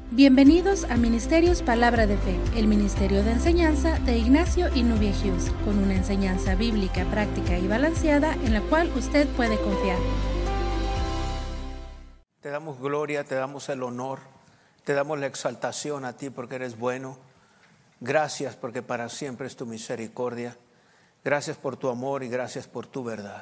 Bienvenidos a Ministerios Palabra de Fe, el ministerio de enseñanza de Ignacio y Nubia Hughes, con una enseñanza bíblica, práctica y balanceada en la cual usted puede confiar. Te damos gloria, te damos el honor, te damos la exaltación a ti porque eres bueno. Gracias porque para siempre es tu misericordia. Gracias por tu amor y gracias por tu verdad.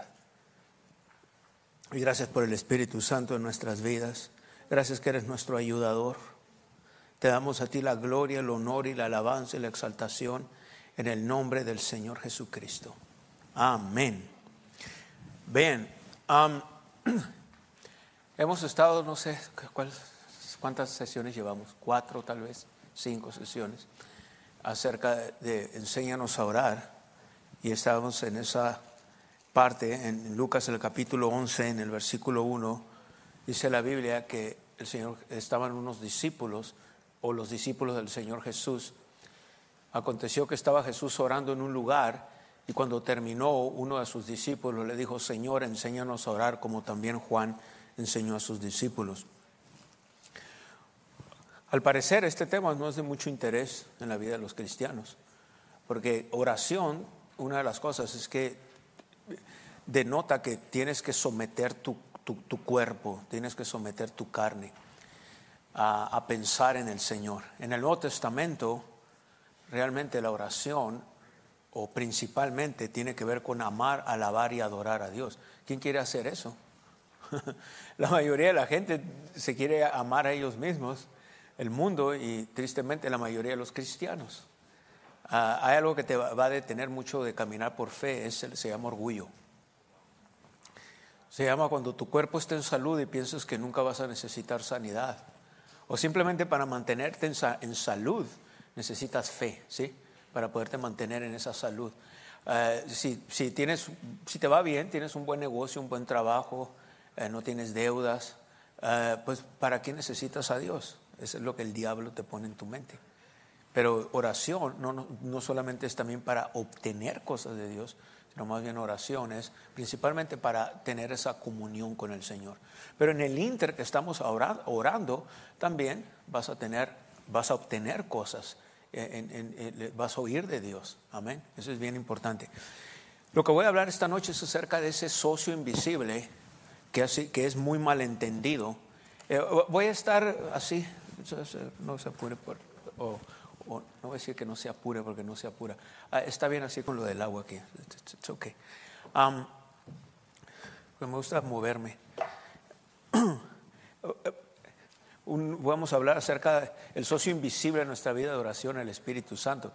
Y gracias por el Espíritu Santo en nuestras vidas. Gracias que eres nuestro ayudador. Te damos a ti la gloria, el honor y la alabanza y la exaltación en el nombre del Señor Jesucristo. Amén. Bien, hemos estado, no sé cuántas sesiones llevamos, 4 tal vez, 5 sesiones, acerca de enséñanos a orar. Y estábamos en esa parte, en Lucas el capítulo 11, en el versículo 1, dice la Biblia que el Señor, estaban unos discípulos, o los discípulos del Señor Jesús. Aconteció que estaba Jesús orando en un lugar y cuando terminó, uno de sus discípulos le dijo: Señor, enséñanos a orar como también Juan enseñó a sus discípulos. Al parecer este tema no es de mucho interés en la vida de los cristianos, porque oración, una de las cosas es que denota que tienes que someter tu cuerpo, tienes que someter tu carne a pensar en el Señor. En el Nuevo Testamento, realmente la oración, o principalmente, tiene que ver con amar, alabar y adorar a Dios. ¿Quién quiere hacer eso? La mayoría de la gente se quiere amar a ellos mismos, el mundo, y tristemente la mayoría de los cristianos. Hay algo que te va a detener mucho de caminar por fe, se llama orgullo. Se llama cuando tu cuerpo está en salud y piensas que nunca vas a necesitar sanidad. O simplemente para mantenerte en salud necesitas fe, ¿sí? Para poderte mantener en esa salud. Si te va bien, tienes un buen negocio, un buen trabajo, no tienes deudas, pues ¿para qué necesitas a Dios? Eso es lo que el diablo te pone en tu mente. Pero oración no solamente es también para obtener cosas de Dios, sino más bien oración es principalmente para tener esa comunión con el Señor. Pero en el ínter que estamos orando, también vas a obtener cosas, vas a oír de Dios. Amén. Eso es bien importante. Lo que voy a hablar esta noche es acerca de ese socio invisible que es muy malentendido. Voy a estar así, no se apure no voy a decir que no se apure porque no se apura. Está bien así con lo del agua aquí. It's okay. Me gusta moverme. Vamos a hablar acerca del socio invisible de nuestra vida de oración, el Espíritu Santo.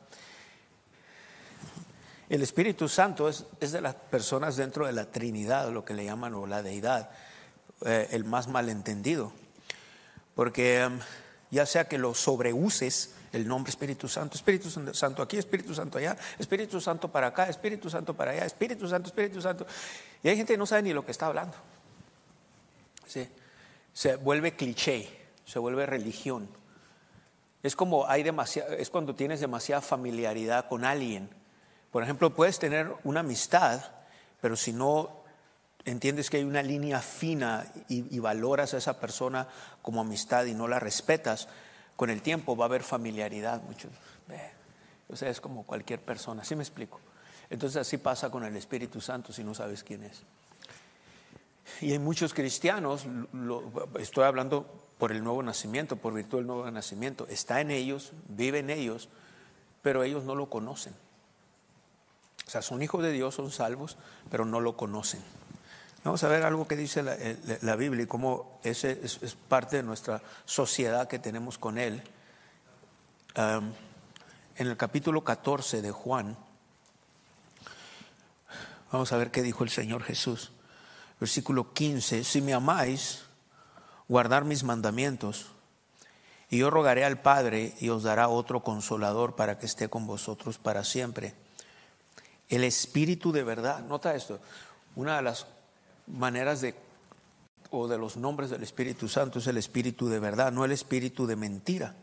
El Espíritu Santo es de las personas dentro de la Trinidad, lo que le llaman, o la deidad, el más malentendido. Porque ya sea que lo sobreuses, el nombre Espíritu Santo aquí, Espíritu Santo allá, Espíritu Santo para acá, Espíritu Santo para allá, Espíritu Santo. Y hay gente que no sabe ni lo que está hablando. ¿Sí? Se vuelve cliché, se vuelve religión. Es como es cuando tienes demasiada familiaridad con alguien. Por ejemplo, puedes tener una amistad, pero si no entiendes que hay una línea fina y valoras a esa persona como amistad y no la respetas, con el tiempo va a haber familiaridad. O sea, es como cualquier persona, ¿sí me explico? Entonces así pasa con el Espíritu Santo si no sabes quién es. Y hay muchos cristianos, estoy hablando por el nuevo nacimiento, por virtud del nuevo nacimiento, está en ellos, vive en ellos, pero ellos no lo conocen. O sea, son hijos de Dios, son salvos, pero no lo conocen. Vamos a ver algo que dice la Biblia y cómo ese es parte de nuestra sociedad que tenemos con Él. En el capítulo 14 de Juan, vamos a ver qué dijo el Señor Jesús. Versículo 15: si me amáis, guardad mis mandamientos, y yo rogaré al Padre y os dará otro consolador para que esté con vosotros para siempre. El Espíritu de verdad. Nota esto, una de las maneras de los nombres del Espíritu Santo es el Espíritu de verdad, no el Espíritu de mentira.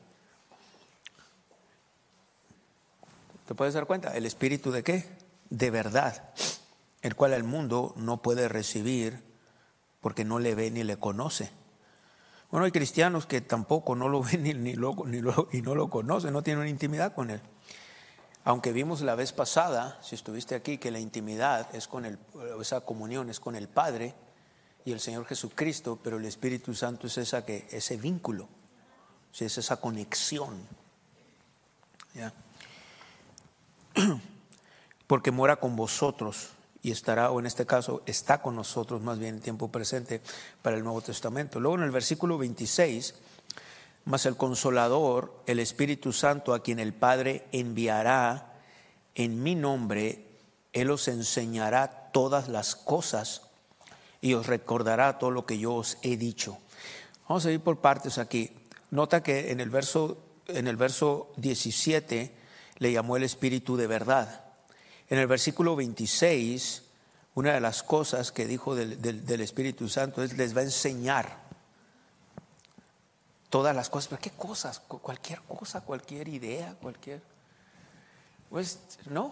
¿Te puedes dar cuenta? El Espíritu de ¿qué? De verdad, el cual el mundo no puede recibir porque no le ve ni le conoce. Bueno, hay cristianos que tampoco no lo ven y no lo conocen, no tienen intimidad con Él. Aunque vimos la vez pasada, si estuviste aquí, que la intimidad es esa comunión es con el Padre y el Señor Jesucristo, pero el Espíritu Santo es ese vínculo, es esa conexión. ¿Ya? Porque mora con vosotros y estará, o en este caso está con nosotros más bien en tiempo presente para el Nuevo Testamento. Luego en el versículo 26, mas el Consolador, el Espíritu Santo, a quien el Padre enviará en mi nombre, Él os enseñará todas las cosas y os recordará todo lo que yo os he dicho. Vamos a ir por partes aquí. Nota que en el verso 17 le llamó el Espíritu de verdad. En el versículo 26, una de las cosas que dijo del Espíritu Santo es: les va a enseñar todas las cosas. ¿Pero qué cosas? Cualquier cosa, cualquier idea, pues no.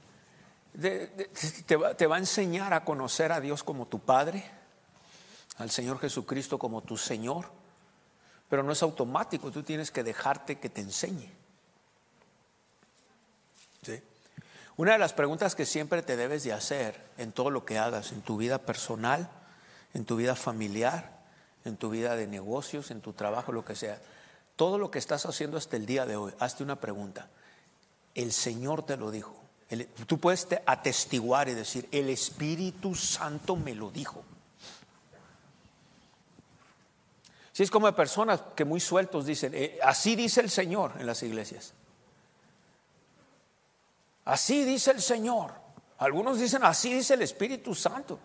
Te va a enseñar a conocer a Dios como tu Padre, al Señor Jesucristo como tu Señor. Pero no es automático, tú tienes que dejarte que te enseñe. ¿Sí? Una de las preguntas que siempre te debes de hacer en todo lo que hagas, en tu vida personal, en tu vida familiar, en tu vida de negocios, en tu trabajo, lo que sea, todo lo que estás haciendo hasta el día de hoy, hazte una pregunta: el Señor te lo dijo. Tú puedes atestiguar y decir: el Espíritu Santo me lo dijo. Si es como personas que muy sueltos dicen: así dice el Señor en las iglesias. Así dice el Señor. Algunos dicen: así dice el Espíritu Santo.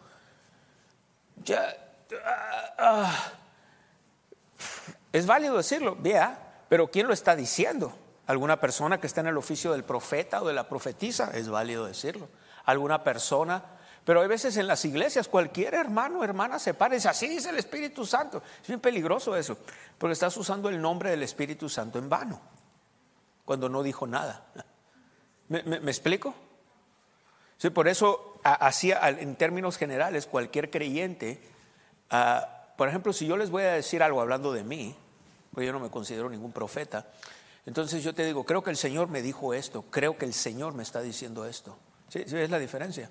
Es válido decirlo, pero ¿quién lo está diciendo? ¿Alguna persona que está en el oficio del profeta o de la profetisa? Es válido decirlo. ¿Alguna persona? Pero hay veces en las iglesias cualquier hermano o hermana se para y dice: así dice el Espíritu Santo. Es bien peligroso eso, porque estás usando el nombre del Espíritu Santo en vano, cuando no dijo nada. ¿Me explico? Sí, por eso, así en términos generales, cualquier creyente, por ejemplo, si yo les voy a decir algo hablando de mí, porque yo no me considero ningún profeta, entonces yo te digo: creo que el Señor me dijo esto, creo que el Señor me está diciendo esto. Sí, es la diferencia.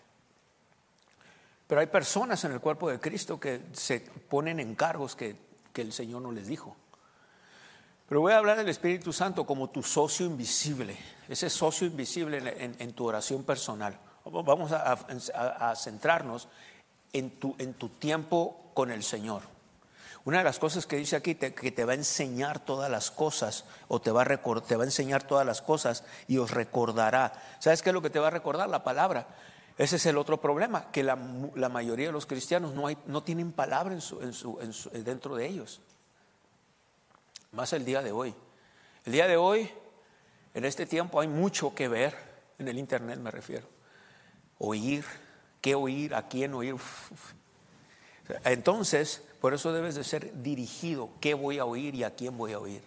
Pero hay personas en el cuerpo de Cristo que se ponen en cargos que el Señor no les dijo. Pero voy a hablar del Espíritu Santo como tu socio invisible, ese socio invisible en tu oración personal. Vamos a centrarnos en tu tiempo con el Señor. Una de las cosas que dice aquí, que te va a enseñar todas las cosas, o te va a enseñar todas las cosas y os recordará. ¿Sabes qué es lo que te va a recordar? La palabra. Ese es el otro problema, que la mayoría de los cristianos no tienen palabra dentro de ellos. Más el día de hoy. El día de hoy, en este tiempo, hay mucho que ver, en el internet me refiero. Oír, qué oír, a quién oír. Entonces, por eso debes de ser dirigido: qué voy a oír y a quién voy a oír.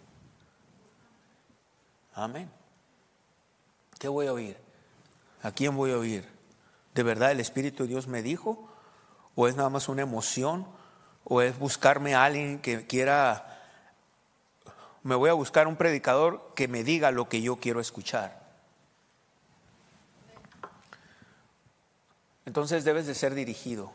Amén. ¿Qué voy a oír? ¿A quién voy a oír? ¿De verdad el Espíritu de Dios me dijo? ¿O es nada más una emoción? ¿O es buscarme a alguien que quiera... Me voy a buscar un predicador que me diga lo que yo quiero escuchar? Entonces debes de ser dirigido.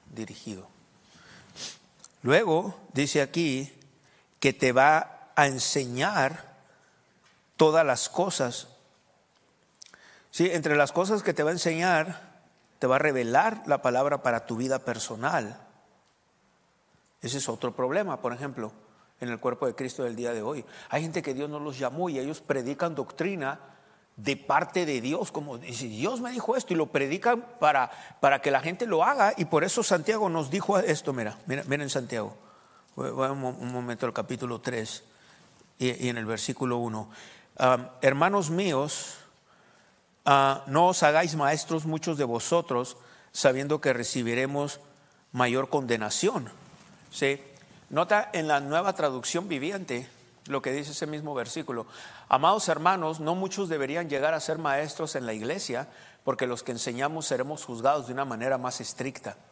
Luego dice aquí que te va a enseñar todas las cosas. Sí, entre las cosas que te va a enseñar, te va a revelar la palabra para tu vida personal. Ese es otro problema, por ejemplo, en el cuerpo de Cristo del día de hoy. Hay gente que Dios no los llamó y ellos predican doctrina de parte de Dios, como si Dios me dijo esto, y lo predican para que la gente lo haga. Y por eso Santiago nos dijo esto. Miren Santiago, voy un momento al capítulo 3 y en el versículo 1. Hermanos míos, no os hagáis maestros muchos de vosotros, sabiendo que recibiremos mayor condenación. ¿Sí? Nota en la Nueva Traducción Viviente lo que dice ese mismo versículo: amados hermanos, no muchos deberían llegar a ser maestros en la iglesia, porque los que enseñamos seremos juzgados de una manera más estricta.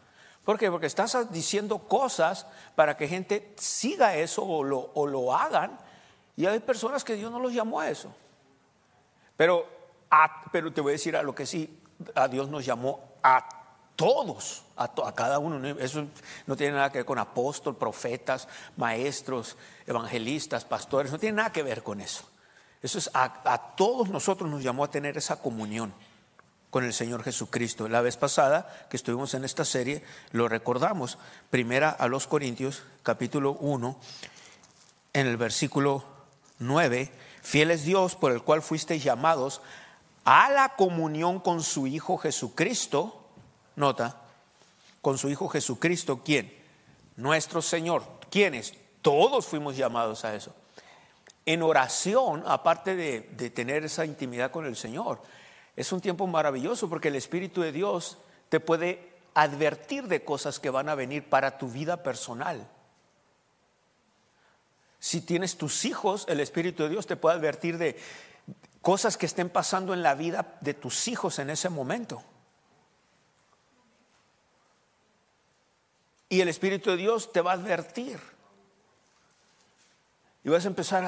¿Por qué? Porque estás diciendo cosas para que gente siga eso o lo hagan. Y hay personas que Dios no los llamó a eso. Pero te voy a decir a lo que sí, a Dios nos llamó a todos, a cada uno. Eso no tiene nada que ver con apóstol, profetas, maestros, evangelistas, pastores. No tiene nada que ver con eso. Eso es a todos nosotros nos llamó a tener esa comunión con el Señor Jesucristo. La vez pasada que estuvimos en esta serie lo recordamos. Primera a los Corintios, capítulo 1, en el versículo 9. Fiel es Dios por el cual fuisteis llamados a la comunión con su Hijo Jesucristo. Nota, con su Hijo Jesucristo, ¿quién? Nuestro Señor. ¿Quiénes? Todos fuimos llamados a eso. En oración, aparte de tener esa intimidad con el Señor, es un tiempo maravilloso porque el Espíritu de Dios te puede advertir de cosas que van a venir para tu vida personal. Si tienes tus hijos, el Espíritu de Dios te puede advertir de cosas que estén pasando en la vida de tus hijos en ese momento. Y el Espíritu de Dios te va a advertir. Y vas a empezar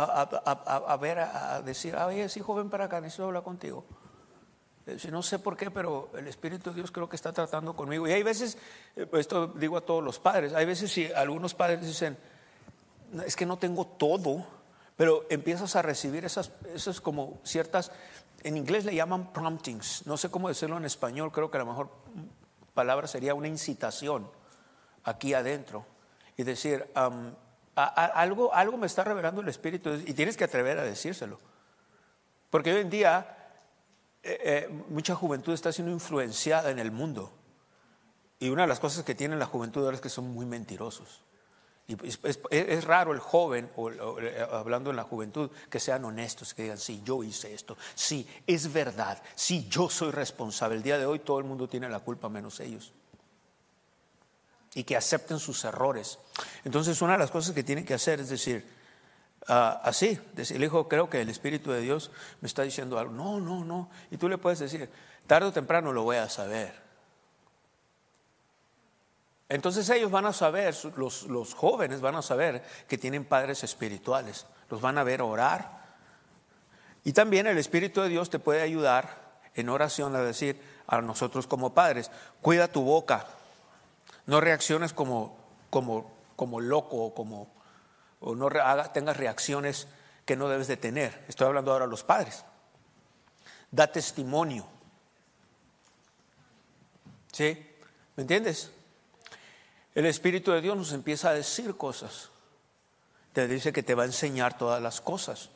a decir, oye, hijo, ven para acá, necesito hablar contigo. No sé por qué, pero el Espíritu de Dios creo que está tratando conmigo. Y hay veces, esto digo a todos los padres, hay veces si algunos padres dicen, es que no tengo todo, pero empiezas a recibir esas como ciertas, en inglés le llaman promptings, no sé cómo decirlo en español, creo que la mejor palabra sería una incitación aquí adentro. Y decir, algo me está revelando el Espíritu y tienes que atrever a decírselo. Porque hoy en día mucha juventud está siendo influenciada en el mundo. Y una de las cosas que tiene la juventud ahora es que son muy mentirosos. Y es raro el joven, hablando en la juventud, que sean honestos, que digan, sí, yo hice esto, sí, es verdad, sí, yo soy responsable. El día de hoy todo el mundo tiene la culpa menos ellos. Y que acepten sus errores. Entonces una de las cosas que tienen que hacer es decir, decirle, hijo, creo que el Espíritu de Dios me está diciendo algo. No. Y tú le puedes decir, tarde o temprano lo voy a saber. Entonces ellos van a saber, los jóvenes van a saber que tienen padres espirituales. Los van a ver orar. Y también el Espíritu de Dios te puede ayudar en oración a decir a nosotros como padres, cuida tu boca. No reacciones como loco o no tengas reacciones que no debes de tener. Estoy hablando ahora a los padres. Da testimonio. ¿Sí? ¿Me entiendes? El Espíritu de Dios nos empieza a decir cosas. Te dice que te va a enseñar todas las cosas.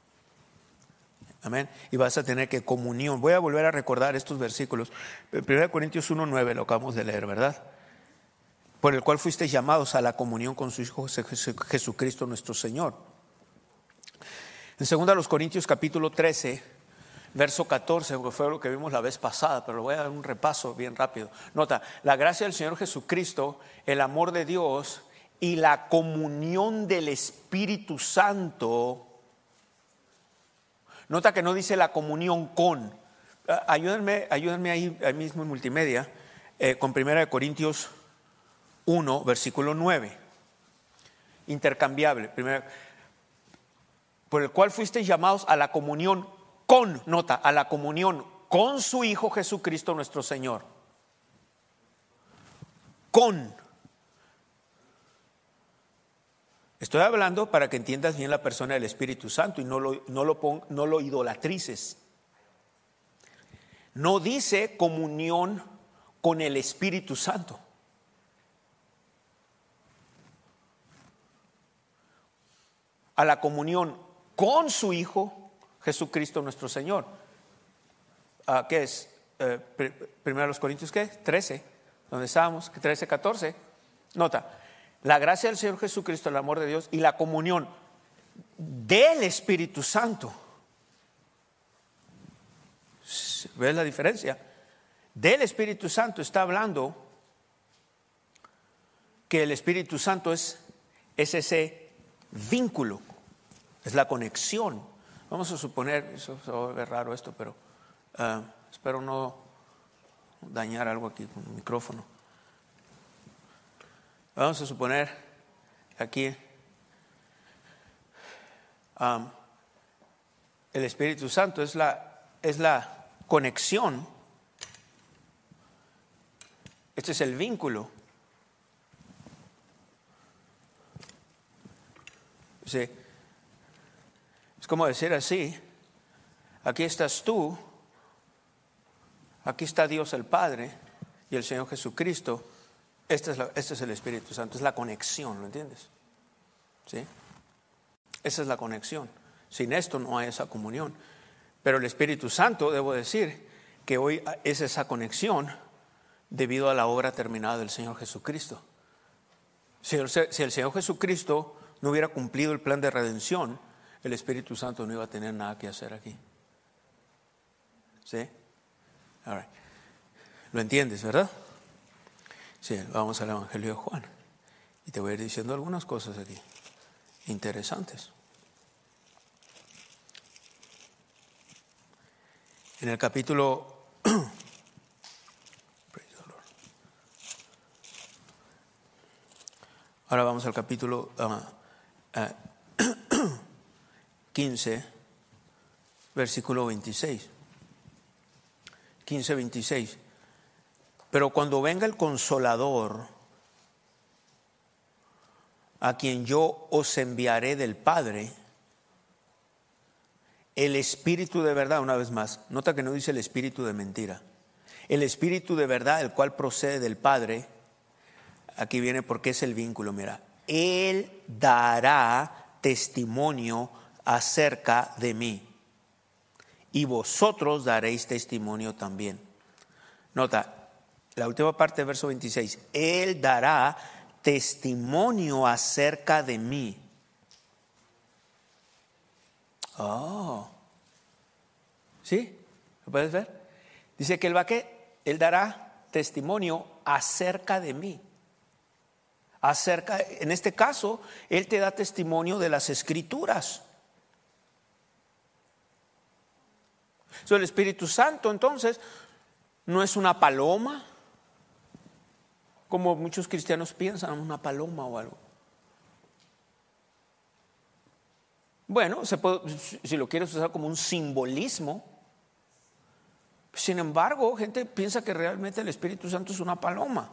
Amén. Y vas a tener que comunión. Voy a volver a recordar estos versículos. 1 Corintios 1:9 lo acabamos de leer, ¿verdad? Por el cual fuisteis llamados a la comunión con su Hijo Jesucristo nuestro Señor. En 2 Corintios capítulo 13, verso 14, porque fue lo que vimos la vez pasada, pero lo voy a dar un repaso bien rápido. Nota, la gracia del Señor Jesucristo, el amor de Dios y la comunión del Espíritu Santo. Nota que no dice la comunión con. Ayúdenme ahí mismo en multimedia, con 1 Corintios 1, versículo 9. Intercambiable. Primero, por el cual fuisteis llamados a la comunión con, nota, a la comunión con su Hijo Jesucristo nuestro Señor. Con. Estoy hablando para que entiendas bien la persona del Espíritu Santo y no lo idolatrices. No dice comunión con el Espíritu Santo. A la comunión con su Hijo Jesucristo nuestro Señor. ¿Qué es? 1 Corintios, ¿qué? 13, donde estábamos, 13, 14. Nota, la gracia del Señor Jesucristo, el amor de Dios y la comunión del Espíritu Santo. ¿Ves la diferencia? Del Espíritu Santo está hablando que el Espíritu Santo es ese vínculo, es la conexión. Vamos a suponer, eso se va a ver raro esto, pero espero no dañar algo aquí con el micrófono. Vamos a suponer aquí el Espíritu Santo es la conexión. Este es el vínculo. Sí. Es como decir así: aquí estás tú, aquí está Dios el Padre y el Señor Jesucristo. Este es el Espíritu Santo, es la conexión, ¿lo entiendes? ¿Sí? Esa es la conexión. Sin esto no hay esa comunión. Pero el Espíritu Santo, debo decir, que hoy es esa conexión debido a la obra terminada del Señor Jesucristo. Si el Señor Jesucristo no hubiera cumplido el plan de redención, el Espíritu Santo no iba a tener nada que hacer aquí. ¿Sí? All right. ¿Lo entiendes, verdad? Sí, vamos al Evangelio de Juan. Y te voy a ir diciendo algunas cosas aquí interesantes. En el capítulo ahora vamos al capítulo 15, versículo 26. 15, 26. Pero cuando venga el Consolador, a quien yo os enviaré del Padre, el Espíritu de verdad, una vez más, nota que no dice el espíritu de mentira. El Espíritu de verdad, el cual procede del Padre, aquí viene porque es el vínculo, mira. Él dará testimonio acerca de mí, y vosotros daréis testimonio también. Nota, la última parte del verso 26. Él dará testimonio acerca de mí. Oh, ¿sí? ¿Lo puedes ver? Dice que Él dará testimonio acerca de mí. En este caso, Él te da testimonio de las Escrituras. El Espíritu Santo, entonces, no es una paloma, como muchos cristianos piensan, una paloma o algo. Bueno, si lo quieres usar como un simbolismo. Sin embargo, gente piensa que realmente el Espíritu Santo es una paloma.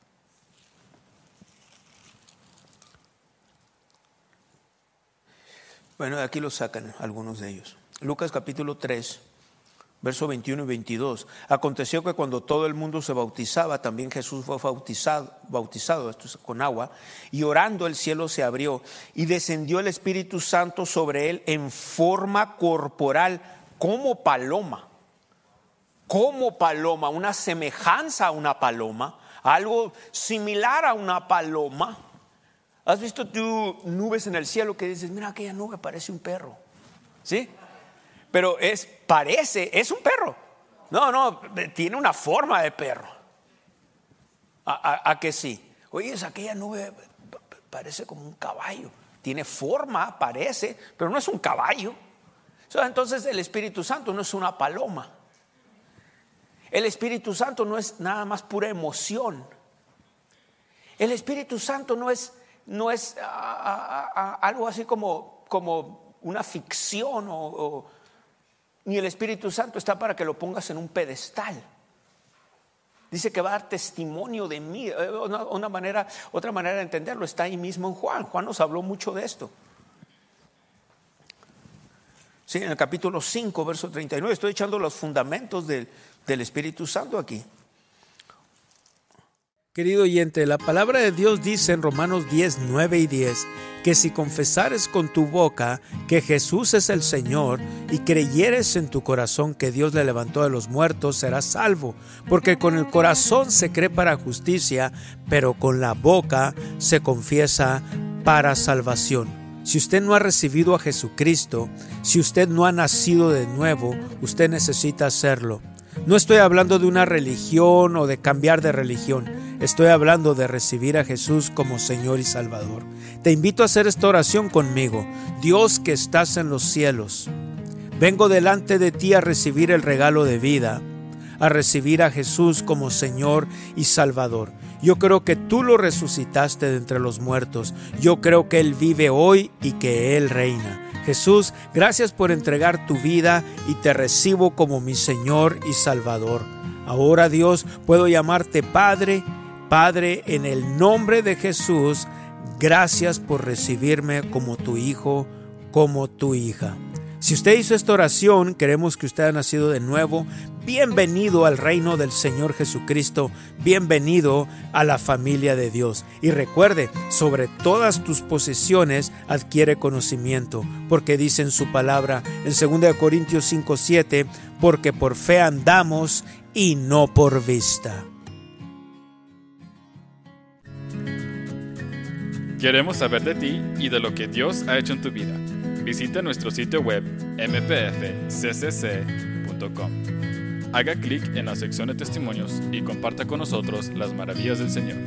Bueno, de aquí lo sacan algunos de ellos. Lucas capítulo 3. Verso 21 y 22. Aconteció que cuando todo el mundo se bautizaba, también Jesús fue bautizado, esto es con agua, y orando el cielo se abrió y descendió el Espíritu Santo sobre él en forma corporal como paloma, una semejanza a una paloma, algo similar a una paloma. ¿Has visto tú nubes en el cielo que dices, mira, aquella nube parece un perro? ¿Sí? Pero es un perro. No, tiene una forma de perro. ¿A que sí? Oye, aquella nube parece como un caballo. Tiene forma, parece, pero no es un caballo. Entonces el Espíritu Santo no es una paloma. El Espíritu Santo no es nada más pura emoción. El Espíritu Santo no es algo así como una ficción ni el Espíritu Santo está para que lo pongas en un pedestal. Dice que va a dar testimonio de mí. Otra manera de entenderlo está ahí mismo en Juan. Juan nos habló mucho de esto. Sí, en el capítulo 5, verso 39. Estoy echando los fundamentos del Espíritu Santo aquí. Querido oyente, la palabra de Dios dice en Romanos 10, 9 y 10 que si confesares con tu boca que Jesús es el Señor y creyeres en tu corazón que Dios le levantó de los muertos, serás salvo, porque con el corazón se cree para justicia, pero con la boca se confiesa para salvación. Si usted no ha recibido a Jesucristo, si usted no ha nacido de nuevo, usted necesita hacerlo. No estoy hablando de una religión o de cambiar de religión. Estoy hablando de recibir a Jesús como Señor y Salvador. Te invito a hacer esta oración conmigo. Dios que estás en los cielos, vengo delante de ti a recibir el regalo de vida, a recibir a Jesús como Señor y Salvador. Yo creo que tú lo resucitaste de entre los muertos. Yo creo que Él vive hoy y que Él reina. Jesús, gracias por entregar tu vida y te recibo como mi Señor y Salvador. Ahora, Dios, puedo llamarte Padre. Padre, en el nombre de Jesús, gracias por recibirme como tu hijo, como tu hija. Si usted hizo esta oración, queremos que usted haya nacido de nuevo. Bienvenido al reino del Señor Jesucristo. Bienvenido a la familia de Dios. Y recuerde, sobre todas tus posesiones adquiere conocimiento, porque dice en su palabra en 2 Corintios 5:7, porque por fe andamos y no por vista. Queremos saber de ti y de lo que Dios ha hecho en tu vida. Visita nuestro sitio web mpfccc.com. Haga clic en la sección de testimonios y comparta con nosotros las maravillas del Señor.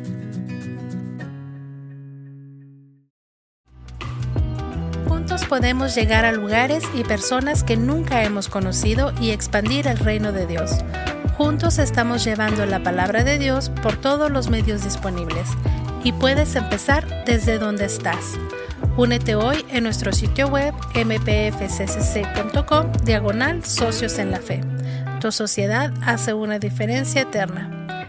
Juntos podemos llegar a lugares y personas que nunca hemos conocido y expandir el reino de Dios. Juntos estamos llevando la palabra de Dios por todos los medios disponibles. Y puedes empezar desde donde estás. Únete hoy en nuestro sitio web mpfccc.com/socios en la fe. Tu sociedad hace una diferencia eterna.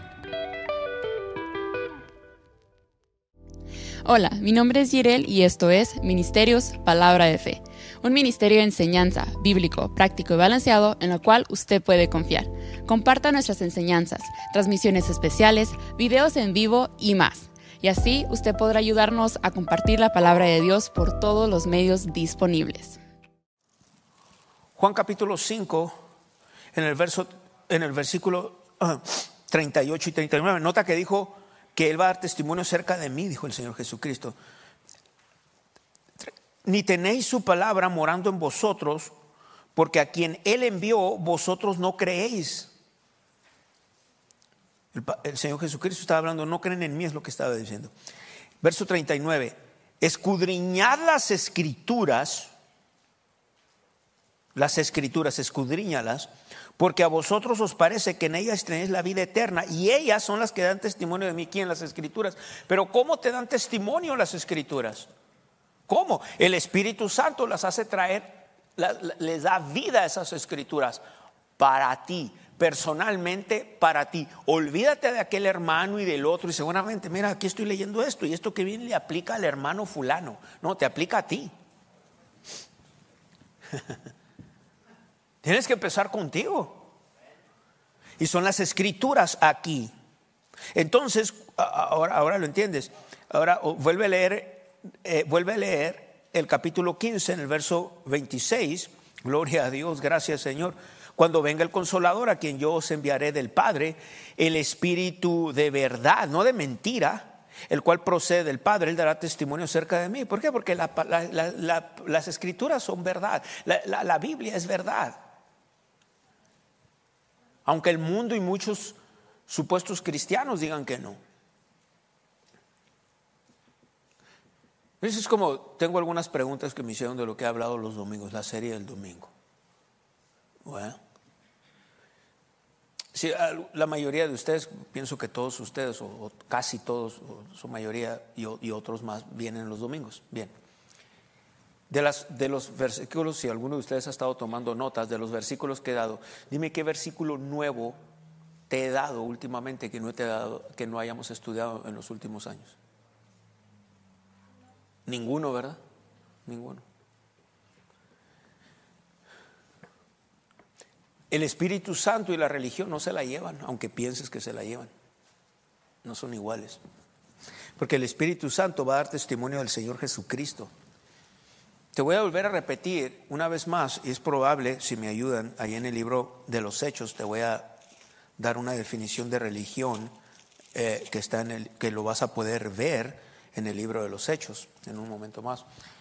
Hola, mi nombre es Yirel y esto es Ministerios Palabra de Fe, un ministerio de enseñanza bíblico, práctico y balanceado en el cual usted puede confiar. Comparta nuestras enseñanzas, transmisiones especiales, videos en vivo y más. Y así usted podrá ayudarnos a compartir la palabra de Dios por todos los medios disponibles. Juan capítulo 5, en el versículo 38 y 39, nota que dijo que Él va a dar testimonio acerca de mí, dijo el Señor Jesucristo. Ni tenéis su palabra morando en vosotros, porque a quien Él envió, vosotros no creéis. El Señor Jesucristo estaba hablando, no creen en mí, es lo que estaba diciendo. Verso 39, escudriñad las escrituras, escudriñalas, porque a vosotros os parece que en ellas tenéis la vida eterna, y ellas son las que dan testimonio de mí. ¿Quién? Las escrituras. Pero ¿cómo te dan testimonio las escrituras? ¿Cómo? El Espíritu Santo las hace traer, les da vida a esas escrituras para ti. Personalmente para ti. Olvídate de aquel hermano y del otro y seguramente, mira, aquí estoy leyendo esto y esto que viene le aplica al hermano fulano. No, te aplica a ti. Tienes que empezar contigo. Y son las escrituras aquí. Entonces, ahora lo entiendes. Ahora vuelve a leer el capítulo 15 en el verso 26. Gloria a Dios, gracias Señor. Cuando venga el Consolador, a quien yo os enviaré del Padre, el Espíritu de verdad, no de mentira, el cual procede del Padre, Él dará testimonio acerca de mí. ¿Por qué? Porque las Escrituras son verdad, la Biblia es verdad. Aunque el mundo y muchos supuestos cristianos digan que no. Eso es como, tengo algunas preguntas que me hicieron de lo que he hablado los domingos, la serie del domingo. Bueno. Sí, la mayoría de ustedes, pienso que todos ustedes, o casi todos, o su mayoría y otros más, vienen los domingos. Bien. De los versículos, si alguno de ustedes ha estado tomando notas de los versículos que he dado, dime qué versículo nuevo te he dado últimamente que no hayamos estudiado en los últimos años. Ninguno, ¿verdad? Ninguno. El Espíritu Santo y la religión no se la llevan, aunque pienses que se la llevan. No son iguales. Porque el Espíritu Santo va a dar testimonio del Señor Jesucristo. Te voy a volver a repetir una vez más, y es probable, si me ayudan, ahí en el libro de los Hechos, te voy a dar una definición de religión que está que lo vas a poder ver en el libro de los Hechos en un momento más.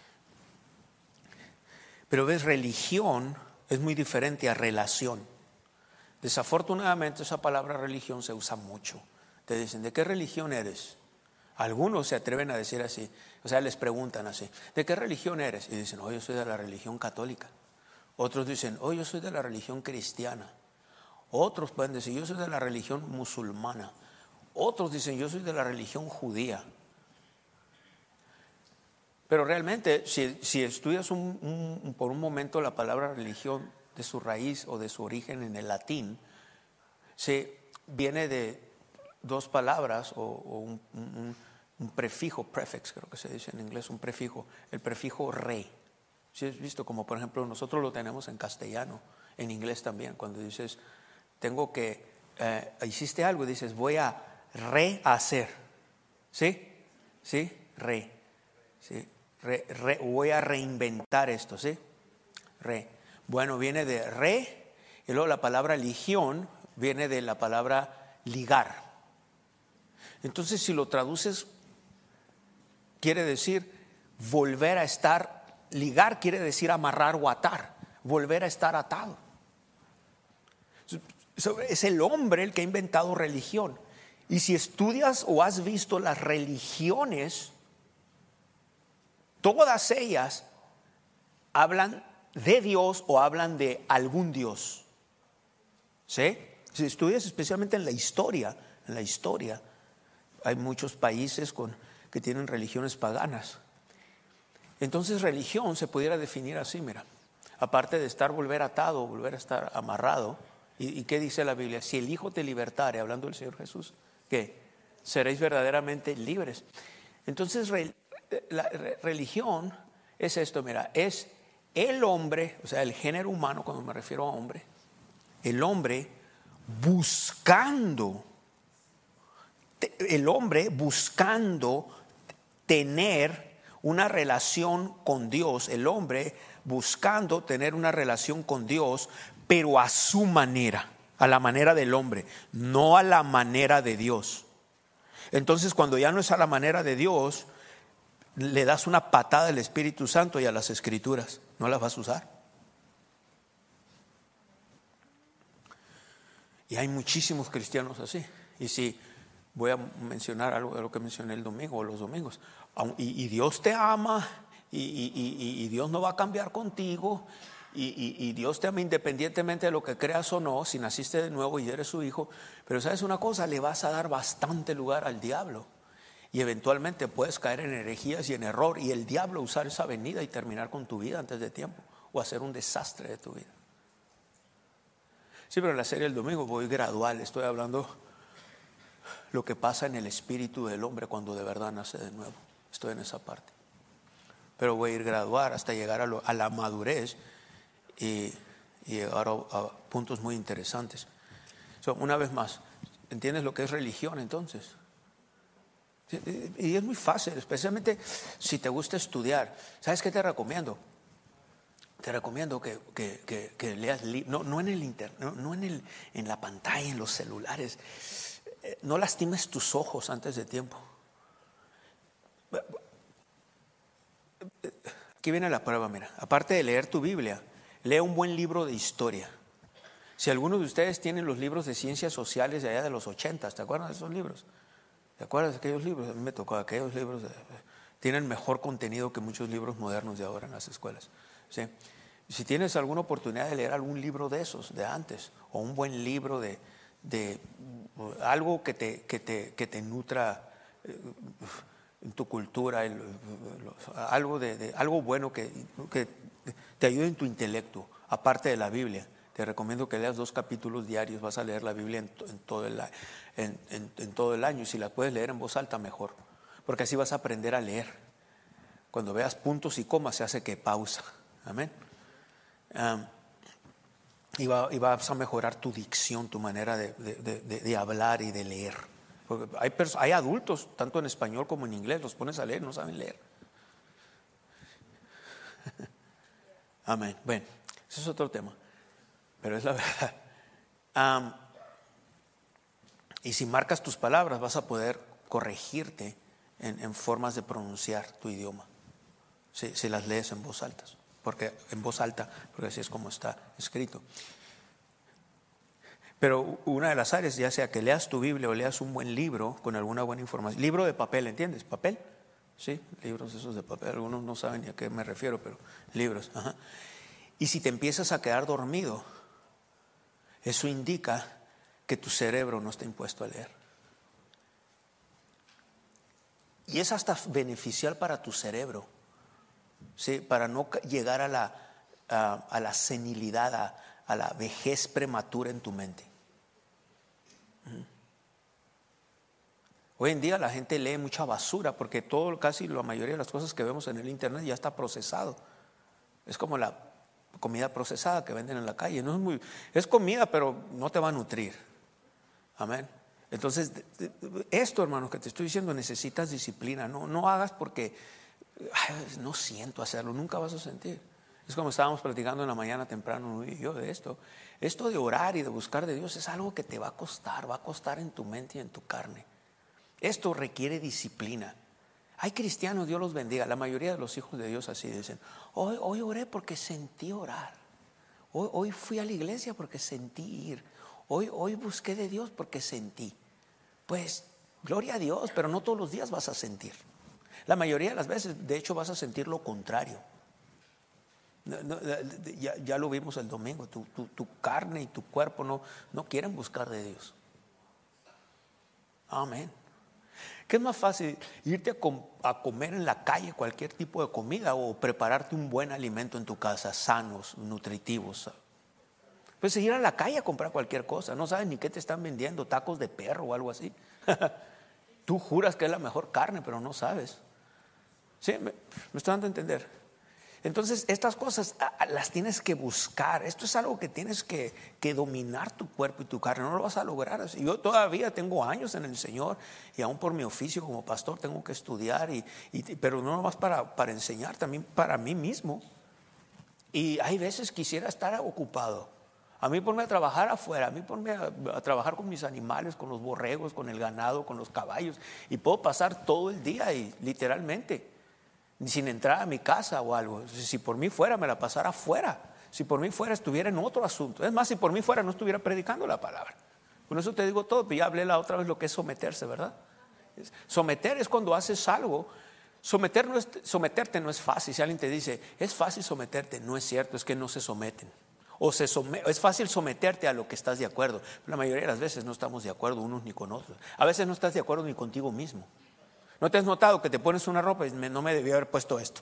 Pero ves, religión es muy diferente a relación. Desafortunadamente esa palabra religión se usa mucho. Te dicen, ¿de qué religión eres? Algunos se atreven a decir así, o sea, les preguntan así, ¿de qué religión eres? Y dicen, yo soy de la religión católica. Otros dicen, yo soy de la religión cristiana. Otros pueden decir, yo soy de la religión musulmana. Otros dicen, yo soy de la religión judía. Pero realmente, si estudias por un momento la palabra religión de su raíz o de su origen en el latín, viene de dos palabras o un prefijo, prefix creo que se dice en inglés, un prefijo, el prefijo re. Si has visto, como por ejemplo nosotros lo tenemos en castellano, en inglés también, cuando dices, hiciste algo y dices, voy a rehacer. ¿Sí? ¿Sí? ¿Sí? Voy a reinventar esto, ¿sí? Bueno, viene de re, y luego la palabra ligión viene de la palabra ligar. Entonces, si lo traduces, quiere decir volver a estar, ligar quiere decir amarrar o atar, volver a estar atado. Es el hombre el que ha inventado religión. Y si estudias o has visto las religiones, todas ellas hablan de Dios o hablan de algún Dios. ¿Sí? Si estudias especialmente en la historia, hay muchos países que tienen religiones paganas. Entonces religión se pudiera definir así, mira. Aparte de volver atado, volver a estar amarrado. ¿Y qué dice la Biblia? Si el Hijo te libertare, hablando del Señor Jesús, ¿qué? Seréis verdaderamente libres. Entonces la religión es esto, mira, es el hombre, o sea, el género humano, cuando me refiero a hombre, el hombre buscando tener una relación con Dios, el hombre buscando tener una relación con Dios, pero a su manera, a la manera del hombre, no a la manera de Dios. Entonces, cuando ya no es a la manera de Dios, le das una patada al Espíritu Santo y a las Escrituras, no las vas a usar. Y hay muchísimos cristianos así. Y si voy a mencionar algo de lo que mencioné el domingo o los domingos, y Dios te ama, y Dios no va a cambiar contigo, y Dios te ama independientemente de lo que creas o no, si naciste de nuevo y eres su hijo. Pero sabes una cosa, le vas a dar bastante lugar al diablo, y eventualmente puedes caer en herejías y en error, y el diablo usar esa venida y terminar con tu vida antes de tiempo, o hacer un desastre de tu vida. Sí, pero en la serie del domingo voy gradual, estoy hablando lo que pasa en el espíritu del hombre cuando de verdad nace de nuevo. Estoy en esa parte, pero voy a ir gradual hasta llegar a la madurez y llegar a puntos muy interesantes. Una vez más, ¿entiendes lo que es religión entonces? Y es muy fácil, especialmente si te gusta estudiar. ¿Sabes qué te recomiendo? Te recomiendo que leas no en el internet, no en la pantalla, en los celulares. No lastimes tus ojos antes de tiempo. Aquí viene la prueba, mira. Aparte de leer tu Biblia, lee un buen libro de historia. Si algunos de ustedes tienen los libros de ciencias sociales de allá de los 80, ¿te acuerdas de esos libros? ¿Te acuerdas de aquellos libros? A mí me tocó aquellos libros. Tienen mejor contenido que muchos libros modernos de ahora en las escuelas. ¿Sí? Si tienes alguna oportunidad de leer algún libro de esos, de antes, o un buen libro de algo que te nutra en tu cultura, algo bueno que te ayude en tu intelecto, aparte de la Biblia. Te recomiendo que leas 2 capítulos diarios. Vas a leer la Biblia en todo el año, y si la puedes leer en voz alta, mejor, porque así vas a aprender a leer. Cuando veas puntos y comas, se hace que pausa. Amén. Y vas a mejorar tu dicción, tu manera de hablar y de leer. Porque hay adultos, tanto en español como en inglés, los pones a leer, no saben leer. Amén. Bueno, ese es otro tema, pero es la verdad. Y si marcas tus palabras, vas a poder corregirte en formas de pronunciar tu idioma, si las lees en voz alta. Porque así es como está escrito. Pero una de las áreas, ya sea que leas tu Biblia o leas un buen libro con alguna buena información, libro de papel, ¿entiendes? ¿Papel? Sí, libros esos de papel. Algunos no saben ni a qué me refiero, pero libros. Ajá. Y si te empiezas a quedar dormido, eso indica que tu cerebro no está impuesto a leer. Y es hasta beneficial para tu cerebro, ¿sí? Para no llegar a la senilidad, a la vejez prematura en tu mente. Hoy en día la gente lee mucha basura porque casi la mayoría de las cosas que vemos en el internet ya está procesado. Es como la comida procesada que venden en la calle. Es comida, pero no te va a nutrir. Amén. Entonces, esto, hermanos, que te estoy diciendo, necesitas disciplina. No hagas porque no siento hacerlo, nunca vas a sentir. Es como estábamos platicando en la mañana temprano y yo de esto. Esto de orar y de buscar de Dios es algo que te va a costar en tu mente y en tu carne. Esto requiere disciplina. Hay cristianos, Dios los bendiga, la mayoría de los hijos de Dios así dicen: hoy oré porque sentí orar. Hoy fui a la iglesia porque sentí ir. Hoy busqué de Dios porque sentí. Pues gloria a Dios, pero no todos los días vas a sentir. La mayoría de las veces, de hecho, vas a sentir lo contrario. Ya lo vimos el domingo. Tu carne y tu cuerpo no quieren buscar de Dios. Amén. ¿Qué es más fácil? ¿Irte a comer en la calle cualquier tipo de comida o prepararte un buen alimento en tu casa, sanos, nutritivos? Pues ir a la calle a comprar cualquier cosa. No sabes ni qué te están vendiendo, tacos de perro o algo así. Tú juras que es la mejor carne, pero no sabes. ¿Sí? ¿Me estoy dando a entender? Entonces estas cosas las tienes que buscar. Esto es algo que tienes que dominar tu cuerpo y tu carne. No lo vas a lograr así. Yo todavía tengo años en el Señor y aún por mi oficio como pastor tengo que estudiar, pero no más para enseñar, también para mí mismo. Y hay veces quisiera estar ocupado. A mí ponme a trabajar afuera, a mí ponme a trabajar con mis animales, con los borregos, con el ganado, con los caballos, y puedo pasar todo el día y literalmente sin entrar a mi casa o algo. Si por mí fuera, me la pasara afuera. Si por mí fuera, estuviera en otro asunto. Es más, si por mí fuera, no estuviera predicando la palabra. Con eso te digo todo. Ya hablé la otra vez lo que es someterse, ¿verdad? Someter es cuando haces algo. Someterte no es fácil. Si alguien te dice, es fácil someterte, no es cierto, es que no se someten. Es fácil someterte a lo que estás de acuerdo. La mayoría de las veces no estamos de acuerdo unos ni con otros. A veces no estás de acuerdo ni contigo mismo. ¿No te has notado que te pones una ropa y no me debí haber puesto esto?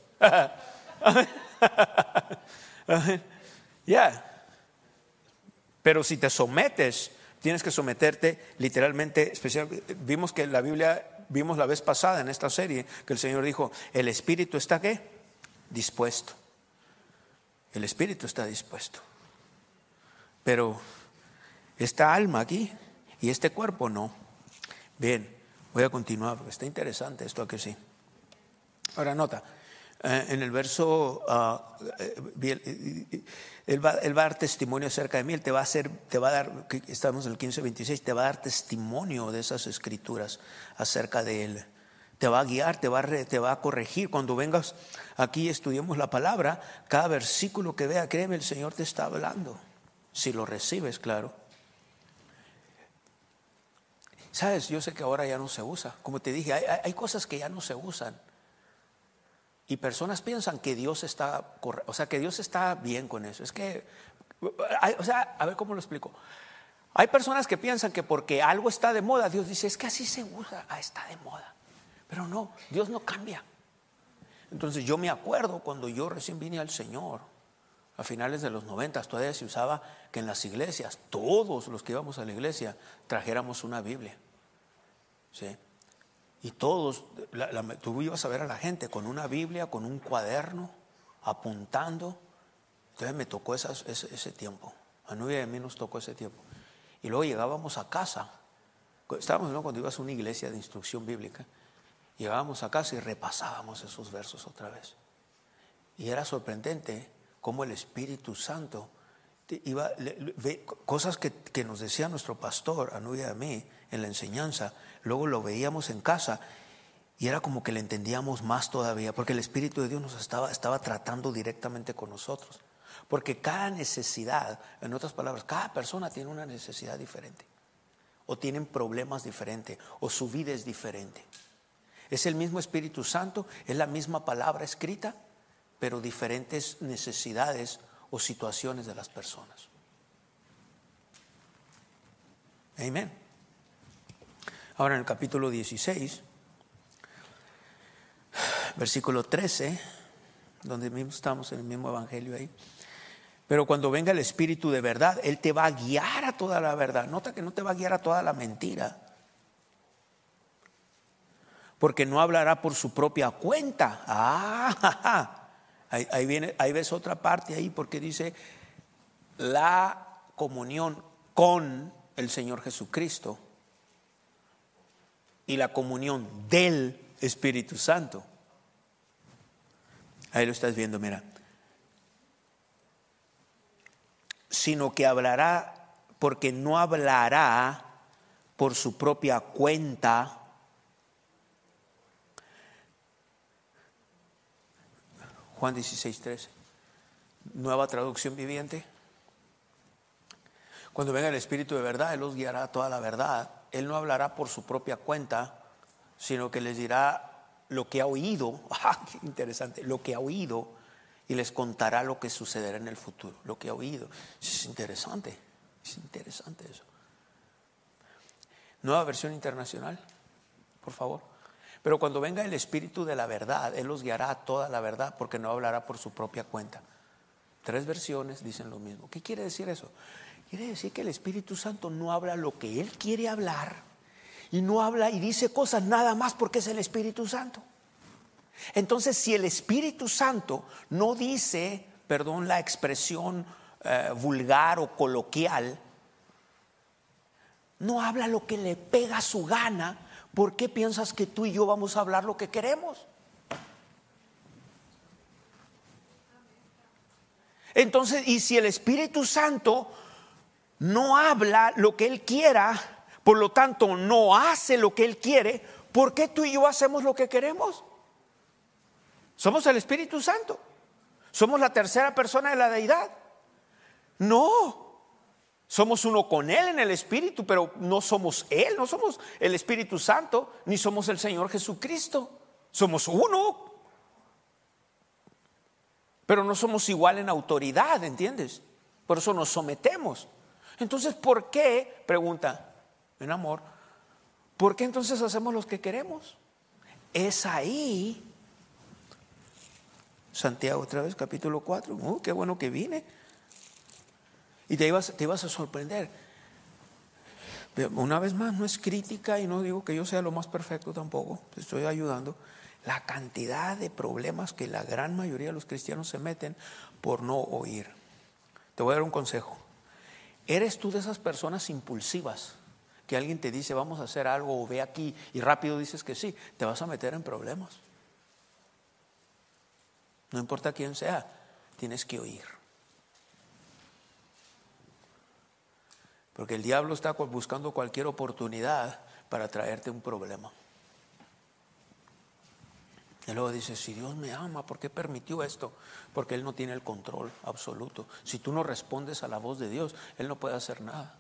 Pero si te sometes, tienes que someterte literalmente. Vimos que en la Biblia, vimos la vez pasada en esta serie que el Señor dijo: el espíritu está ¿qué? Dispuesto. El espíritu está dispuesto, pero esta alma aquí y este cuerpo no. Bien. Voy a continuar porque está interesante esto, que sí. Ahora nota, en el verso, él va a dar testimonio acerca de mí. Él te va a dar, estamos en el 15:26, te va a dar testimonio de esas escrituras acerca de él. Te va a guiar, te va a corregir. Cuando vengas aquí y estudiemos la palabra, cada versículo que vea, créeme, el Señor te está hablando. Si lo recibes, claro. Sabes, yo sé que ahora ya no se usa. Como te dije, hay cosas que ya no se usan. Y personas piensan que Dios está, que Dios está bien con eso. Es que, a ver cómo lo explico. Hay personas que piensan que porque algo está de moda, Dios dice, es que así se usa, está de moda. Pero no, Dios no cambia. Entonces yo me acuerdo cuando yo recién vine al Señor, a finales de los 90, todavía se usaba que en las iglesias, todos los que íbamos a la iglesia, trajéramos una Biblia. ¿Sí? Y todos, tú ibas a ver a la gente con una Biblia, con un cuaderno, apuntando. Entonces me tocó ese tiempo. A Nubia y a mí nos tocó ese tiempo. Y luego llegábamos a casa. Estábamos, ¿no?, cuando ibas a una iglesia de instrucción bíblica. Llegábamos a casa y repasábamos esos versos otra vez. Y era sorprendente cómo el Espíritu Santo cosas que nos decía nuestro pastor, a Nubia y a mí, en la enseñanza, luego lo veíamos en casa y era como que le entendíamos más todavía, porque el Espíritu de Dios nos estaba tratando directamente con nosotros. Porque cada necesidad, en otras palabras, cada persona tiene una necesidad diferente, o tienen problemas diferentes, o su vida es diferente. Es el mismo Espíritu Santo, es la misma palabra escrita, pero diferentes necesidades o situaciones de las personas. Amén. Ahora en el capítulo 16, Versículo 13, donde mismo estamos en el mismo evangelio ahí. Pero cuando venga el Espíritu de verdad, Él te va a guiar a toda la verdad. Nota que no te va a guiar a toda la mentira. Porque no hablará por su propia cuenta. Ahí ves otra parte ahí, porque dice la comunión con el Señor Jesucristo y la comunión del Espíritu Santo. Ahí lo estás viendo, mira. Sino que hablará, porque no hablará por su propia cuenta. Juan 16:13, nueva traducción viviente. Cuando venga el Espíritu de verdad, Él los guiará a toda la verdad. Él no hablará por su propia cuenta, sino que les dirá lo que ha oído. Qué interesante, lo que ha oído, y les contará lo que sucederá en el futuro. Lo que ha oído. Es interesante eso. Nueva versión internacional, por favor. Pero cuando venga el Espíritu de la verdad, Él los guiará a toda la verdad, porque no hablará por su propia cuenta. 3 versiones dicen lo mismo. ¿Qué quiere decir eso? Quiere decir que el Espíritu Santo no habla lo que Él quiere hablar, y no habla y dice cosas nada más porque es el Espíritu Santo. Entonces, si el Espíritu Santo no dice, perdón la expresión vulgar o coloquial, no habla lo que le pega a su gana, ¿por qué piensas que tú y yo vamos a hablar lo que queremos? Entonces, y si el Espíritu Santo no habla lo que Él quiera, por lo tanto no hace lo que Él quiere, ¿por qué tú y yo hacemos lo que queremos? Somos el Espíritu Santo. Somos la tercera persona de la deidad. No, somos uno con Él en el Espíritu, pero no somos Él, no somos el Espíritu Santo, ni somos el Señor Jesucristo. Somos uno, pero no somos igual en autoridad, ¿entiendes? Por eso nos sometemos. Entonces, ¿por qué? Pregunta, en amor, ¿por qué entonces hacemos lo que queremos? Es ahí. Santiago otra vez, capítulo 4. Qué bueno que vine. Y te ibas a sorprender. Una vez más, no es crítica y no digo que yo sea lo más perfecto tampoco. Te estoy ayudando. La cantidad de problemas que la gran mayoría de los cristianos se meten por no oír. Te voy a dar un consejo. ¿Eres tú de esas personas impulsivas que alguien te dice vamos a hacer algo o ve aquí y rápido dices que sí? Te vas a meter en problemas. No importa quién sea, tienes que oír. Porque el diablo está buscando cualquier oportunidad para traerte un problema. Y luego dice, si Dios me ama, ¿por qué permitió esto? Porque Él no tiene el control absoluto. Si tú no respondes a la voz de Dios, Él no puede hacer nada.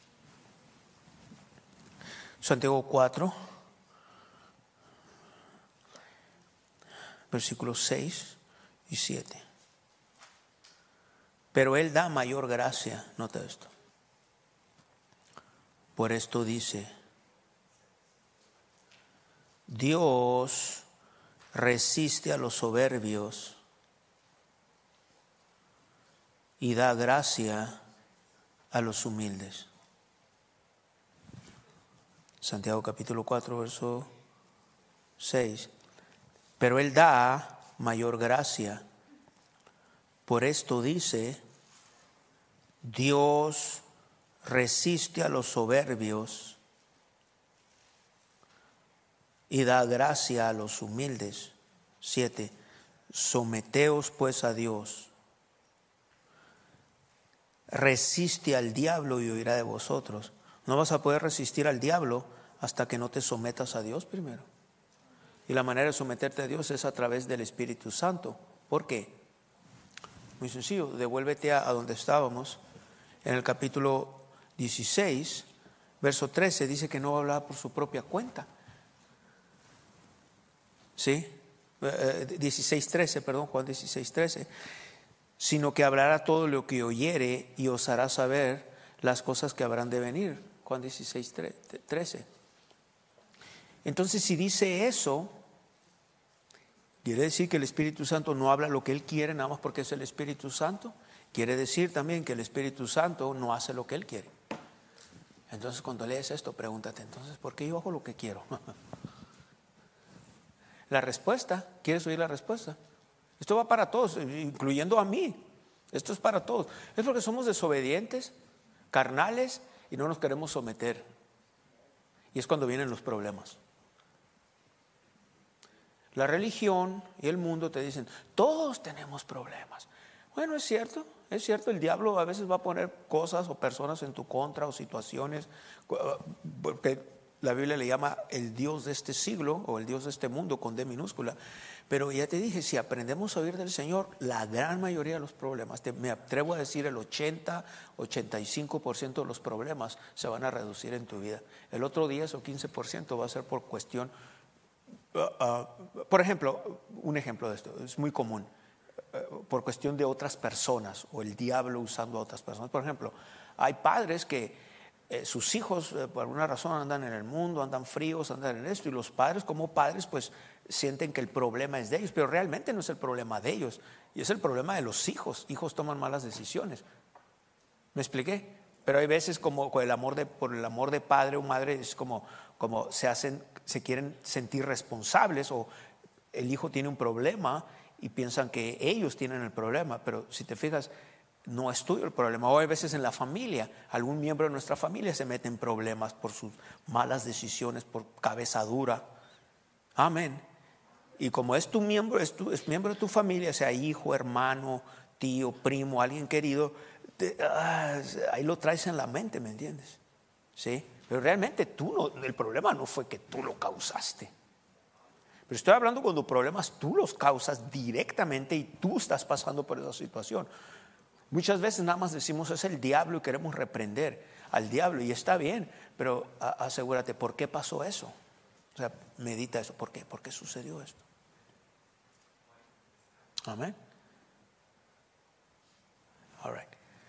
Santiago 4, versículos 6 y 7. Pero Él da mayor gracia. Nota esto. Por esto dice, Dios resiste a los soberbios y da gracia a los humildes. Santiago capítulo 4, verso 6. Pero Él da mayor gracia. Por esto dice, Dios resiste a los soberbios y da gracia a los humildes. 7. Someteos pues a Dios. Resiste al diablo y huirá de vosotros. No vas a poder resistir al diablo hasta que no te sometas a Dios primero. Y la manera de someterte a Dios es a través del Espíritu Santo. ¿Por qué? Muy sencillo, devuélvete a donde estábamos. En el capítulo 16, verso 13, dice que no va a hablar por su propia cuenta. ¿Sí? 16:13, perdón, Juan 16:13. Sino que hablará todo lo que oyere y os hará saber las cosas que habrán de venir. Juan 16:13. Entonces, si dice eso, ¿Quiere decir que el Espíritu Santo no habla lo que Él quiere nada más porque es el Espíritu Santo? Quiere decir también que el Espíritu Santo no hace lo que Él quiere. Entonces cuando lees esto, pregúntate, entonces, ¿por qué yo hago lo que quiero? La respuesta, ¿quieres oír la respuesta? Esto va para todos, incluyendo a mí. Esto es para todos. Es porque somos desobedientes, carnales y no nos queremos someter. Y es cuando vienen los problemas. La religión y el mundo te dicen, todos tenemos problemas. Bueno, es cierto, el diablo a veces va a poner cosas o personas en tu contra o situaciones, porque la Biblia le llama el Dios de este siglo o el Dios de este mundo con D minúscula. Pero ya te dije, si aprendemos a oír del Señor, la gran mayoría de los problemas, me atrevo a decir el 80-85% de los problemas se van a reducir en tu vida. El otro 10 o 15% va a ser por cuestión. Por ejemplo, un ejemplo de esto, es muy común, por cuestión de otras personas o el diablo usando a otras personas. Por ejemplo, hay padres que sus hijos por alguna razón andan en el mundo, andan fríos, andan en esto, y los padres como padres pues sienten que el problema es de ellos, pero realmente no es el problema de ellos, y es el problema de los hijos. Hijos toman malas decisiones. ¿Me expliqué? Pero hay veces como por el amor de padre o madre es como se quieren sentir responsables, o el hijo tiene un problema y piensan que ellos tienen el problema, pero si te fijas, no es tuyo el problema. O hay veces en la familia, algún miembro de nuestra familia se mete en problemas por sus malas decisiones, por cabeza dura. Amén. Y como es tu miembro, es miembro de tu familia, sea hijo, hermano, tío, primo, alguien querido, ahí lo traes en la mente, ¿me entiendes? ¿Sí? Pero realmente el problema no fue que tú lo causaste. Pero estoy hablando cuando problemas tú los causas directamente y tú estás pasando por esa situación. Muchas veces nada más decimos es el diablo y queremos reprender al diablo, y está bien, pero asegúrate, ¿por qué pasó eso? O sea, medita eso, ¿por qué? ¿Por qué sucedió esto? Amén. All right.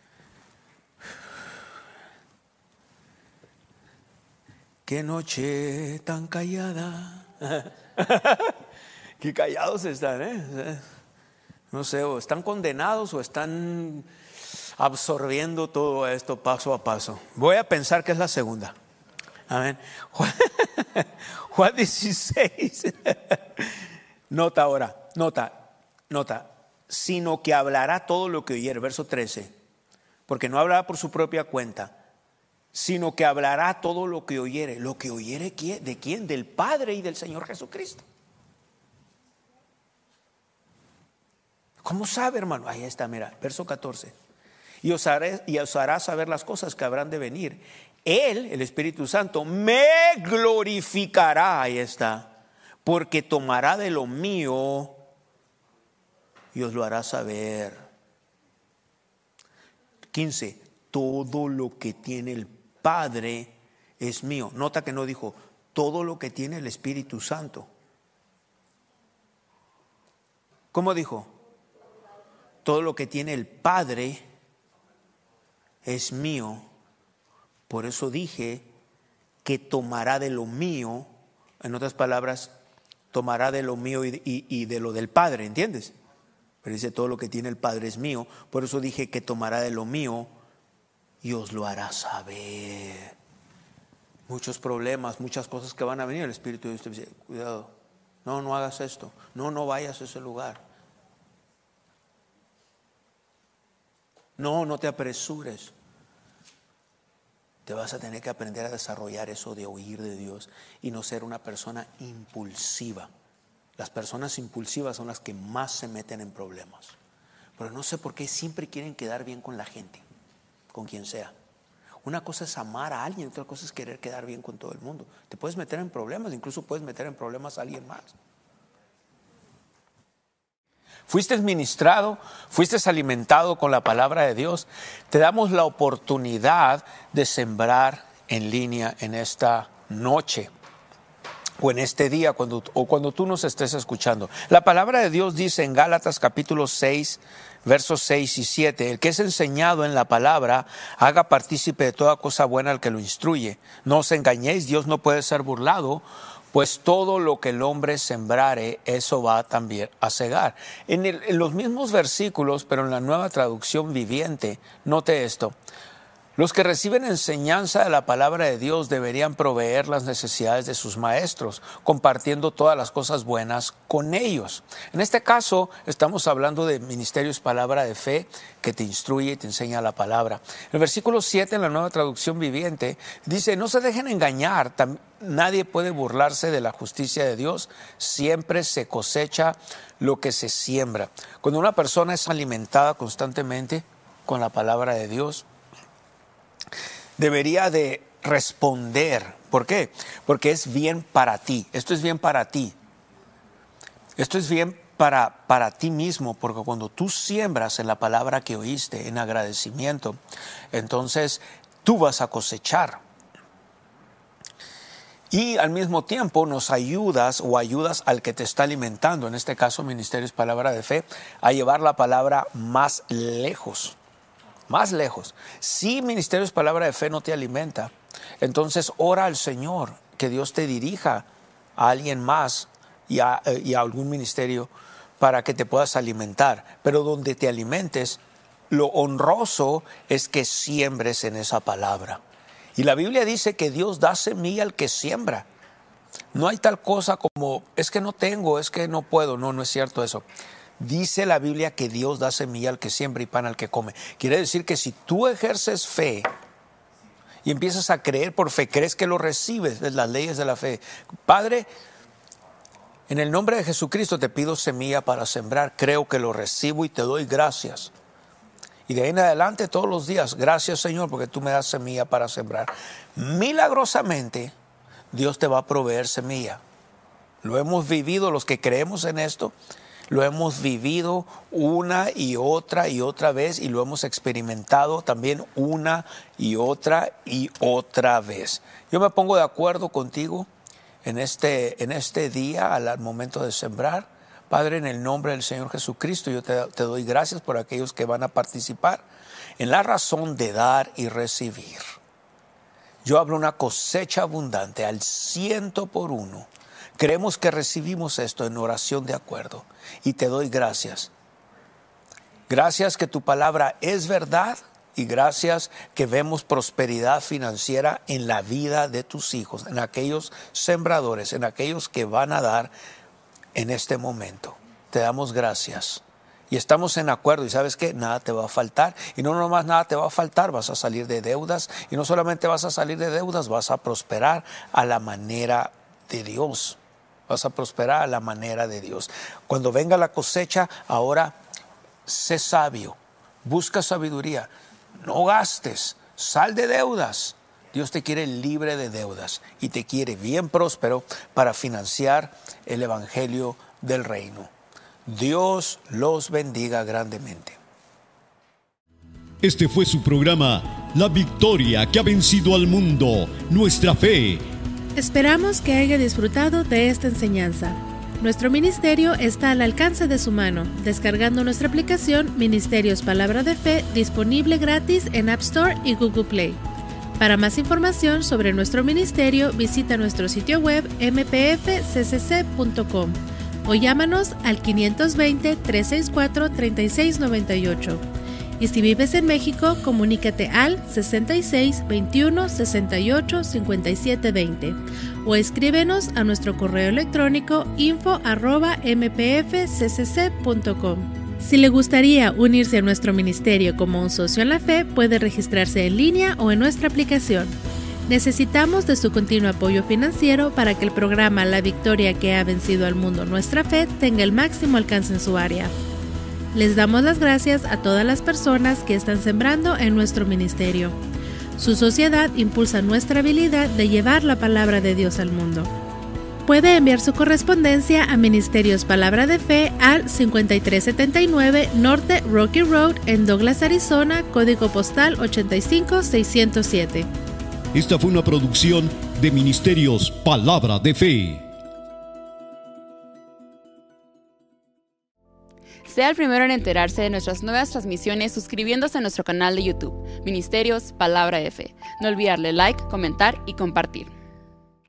Qué noche tan callada. Qué callados están, ¿eh? No sé, o están condenados o están absorbiendo todo esto paso a paso. Voy a pensar que es la segunda. Amén. Juan 16. Nota ahora, nota. Sino que hablará todo lo que oyere. Verso 13. Porque no hablará por su propia cuenta, sino que hablará todo lo que oyere. ¿Lo que oyere de quién? Del Padre y del Señor Jesucristo. ¿Cómo sabe, hermano? Ahí está, mira, verso 14. Y os hará saber las cosas que habrán de venir. Él, el Espíritu Santo, me glorificará. Ahí está. Porque tomará de lo mío y os lo hará saber. 15. Todo lo que tiene el Padre es mío. Nota que no dijo todo lo que tiene el Espíritu Santo. ¿Cómo dijo? Todo lo que tiene el Padre es mío. Por eso dije que tomará de lo mío. En otras palabras, tomará de lo mío y de lo del Padre, ¿entiendes? Pero dice todo lo que tiene el Padre es mío. Por eso dije que tomará de lo mío y os lo hará saber. Muchos problemas, muchas cosas que van a venir. El Espíritu de Dios te dice, cuidado, no hagas esto, no vayas a ese lugar. No te apresures. Te vas a tener que aprender a desarrollar eso de oír de Dios y no ser una persona impulsiva. Las personas impulsivas son las que más se meten en problemas. Pero no sé por qué siempre quieren quedar bien con la gente, con quien sea. Una cosa es amar a alguien, otra cosa es querer quedar bien con todo el mundo. Te puedes meter en problemas, incluso puedes meter en problemas a alguien más. Fuiste ministrado, fuiste alimentado con la palabra de Dios. Te damos la oportunidad de sembrar en línea en esta noche o en este día cuando tú nos estés escuchando. La palabra de Dios dice en Gálatas capítulo 6, versos 6 y 7, el que es enseñado en la palabra, haga partícipe de toda cosa buena al que lo instruye. No os engañéis, Dios no puede ser burlado, pues todo lo que el hombre sembrare, eso va también a segar. En los mismos versículos, pero en la Nueva Traducción Viviente, note esto. Los que reciben enseñanza de la palabra de Dios deberían proveer las necesidades de sus maestros, compartiendo todas las cosas buenas con ellos. En este caso, estamos hablando de ministerios palabra de fe que te instruye y te enseña la palabra. El versículo 7 en la Nueva Traducción Viviente dice, no se dejen engañar, nadie puede burlarse de la justicia de Dios, siempre se cosecha lo que se siembra. Cuando una persona es alimentada constantemente con la palabra de Dios, debería de responder. ¿Por qué? Porque es bien para ti. Esto es bien para ti. Esto es bien para ti mismo, porque cuando tú siembras en la palabra que oíste, en agradecimiento, entonces tú vas a cosechar. Y al mismo tiempo nos ayudas o ayudas al que te está alimentando, en este caso Ministerios Palabra de Fe, a llevar la palabra más lejos. Más lejos. Si Ministerios Palabra de Fe no te alimenta, entonces ora al Señor que Dios te dirija a alguien más y a algún ministerio para que te puedas alimentar. Pero donde te alimentes, lo honroso es que siembres en esa palabra. Y la Biblia dice que Dios da semilla al que siembra. No hay tal cosa como, es que no tengo, es que no puedo. No es cierto eso. Dice la Biblia que Dios da semilla al que siembra y pan al que come. Quiere decir que si tú ejerces fe y empiezas a creer por fe, crees que lo recibes, ves las leyes de la fe. Padre, en el nombre de Jesucristo te pido semilla para sembrar. Creo que lo recibo y te doy gracias. Y de ahí en adelante todos los días, gracias Señor porque tú me das semilla para sembrar. Milagrosamente Dios te va a proveer semilla. Lo hemos vivido los que creemos en esto. Lo hemos vivido una y otra vez y lo hemos experimentado también una y otra vez. Yo me pongo de acuerdo contigo en este día al momento de sembrar. Padre, en el nombre del Señor Jesucristo, yo te doy gracias por aquellos que van a participar en la razón de dar y recibir. Yo hablo una cosecha abundante al 100%. Creemos que recibimos esto en oración de acuerdo y te doy gracias. Gracias que tu palabra es verdad y gracias que vemos prosperidad financiera en la vida de tus hijos, en aquellos sembradores, en aquellos que van a dar en este momento. Te damos gracias y estamos en acuerdo y sabes que nada te va a faltar y no nomás nada te va a faltar, vas a salir de deudas y no solamente vas a salir de deudas, vas a prosperar a la manera de Dios. Vas a prosperar a la manera de Dios. Cuando venga la cosecha, ahora sé sabio, busca sabiduría, no gastes, sal de deudas. Dios te quiere libre de deudas y te quiere bien próspero para financiar el evangelio del reino. Dios los bendiga grandemente. Este fue su programa, La Victoria que ha vencido al mundo, nuestra fe. Esperamos que haya disfrutado de esta enseñanza. Nuestro ministerio está al alcance de su mano, descargando nuestra aplicación Ministerios Palabra de Fe, disponible gratis en App Store y Google Play. Para más información sobre nuestro ministerio, visita nuestro sitio web mpfccc.com o llámanos al 520-364-3698. Y si vives en México, comunícate al 66 21 68 57 20 o escríbenos a nuestro correo electrónico info@mpfccc.com. Si le gustaría unirse a nuestro ministerio como un socio en la fe, puede registrarse en línea o en nuestra aplicación. Necesitamos de su continuo apoyo financiero para que el programa La Victoria que ha vencido al mundo, nuestra fe, tenga el máximo alcance en su área. Les damos las gracias a todas las personas que están sembrando en nuestro ministerio. Su sociedad impulsa nuestra habilidad de llevar la palabra de Dios al mundo. Puede enviar su correspondencia a Ministerios Palabra de Fe al 5379 Norte Rocky Road en Douglas, Arizona, código postal 85607. Esta fue una producción de Ministerios Palabra de Fe. Sea el primero en enterarse de nuestras nuevas transmisiones suscribiéndose a nuestro canal de YouTube, Ministerios Palabra de Fe. No olvidarle like, comentar y compartir.